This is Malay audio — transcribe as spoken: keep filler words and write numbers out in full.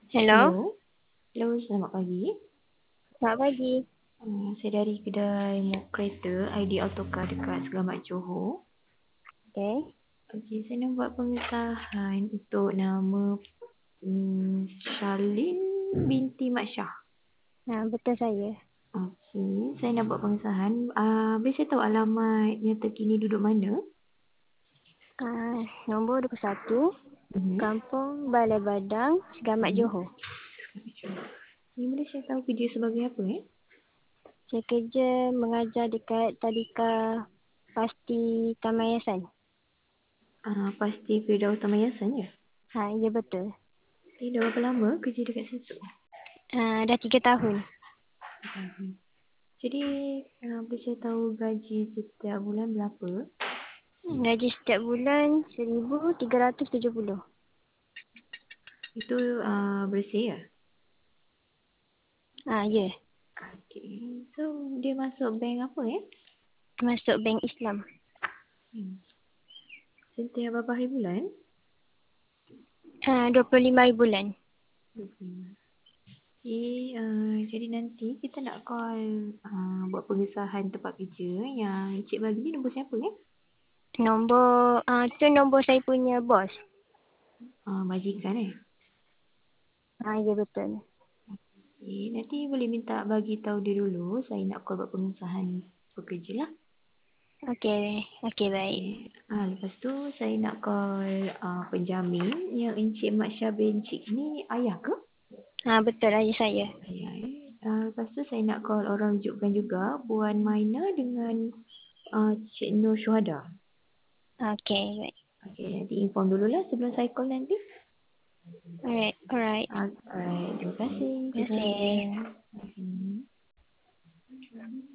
Hello, Hello. Hello, selamat pagi. selamat pagi. Uh, saya dari kedai Mok Kereta I D Autocar dekat Selamat Johor. Okay. Okey, saya nak buat pengesahan untuk nama um, Shalin binti Mat Syah. Nah, betul saya. Okey, saya nak buat pengesahan. Uh, boleh saya tahu alamat yang terkini duduk mana? Uh, nombor dua puluh satu, Mhm. Kampung Balai Badang, Segamat Mhm. Johor. Ini boleh saya tahu kerja sebagai apa eh? Saya kerja mengajar dekat Tadika Pasti Taman Yayasan. Uh, pasti Firdaus Tamayasan ya? Ha, ya betul. Eh, dah berapa lama kerja dekat situ? Uh, dah tiga tahun. Mhm. Jadi, uh, boleh saya tahu gaji setiap bulan berapa? Gaji setiap bulan seribu tiga ratus tujuh puluh. Itu uh, bersih ya? Ah, ya. Okay. So, dia masuk bank apa ya? Masuk Bank Islam. Hmm. Setiap berapa hari bulan? Uh, dua puluh lima hari bulan. Hmm. Okay, uh, jadi nanti kita nak call uh, buat pengesahan tempat kerja yang Cik bagi ni nombor siapa ya? Nombor, uh, tu nombor saya punya bos. Uh, majikan eh? Ha, ya betul. Okay, nanti boleh minta bagi tahu dia dulu. Saya nak call buat pengesahan pekerja lah. Okey, okey baik. Okay. Ah, lepas tu saya nak call uh, penjamin yang Encik Mat Syah bin Cik ni ayah ke? Ha, betul ayah saya. Ayah eh. Uh, lepas tu saya nak call orang rujukkan juga Puan Maina dengan uh, Cik Nur Syuhada. Okey, baik. Okay, nanti inform dululah sebelum saya call nanti. Alright, alright. Uh, alright, terima kasih. Terima kasih.